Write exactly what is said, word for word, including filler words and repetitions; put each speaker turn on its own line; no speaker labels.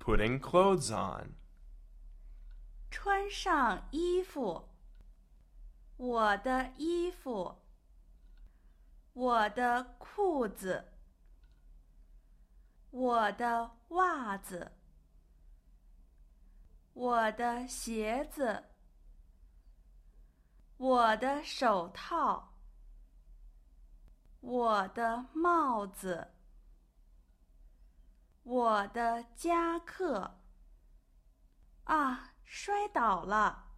Putting clothes on.
穿上衣服。我的衣服。我的裤子。我的袜子。我的鞋子。我的手套。我的帽子。我的夹克。啊，摔倒了。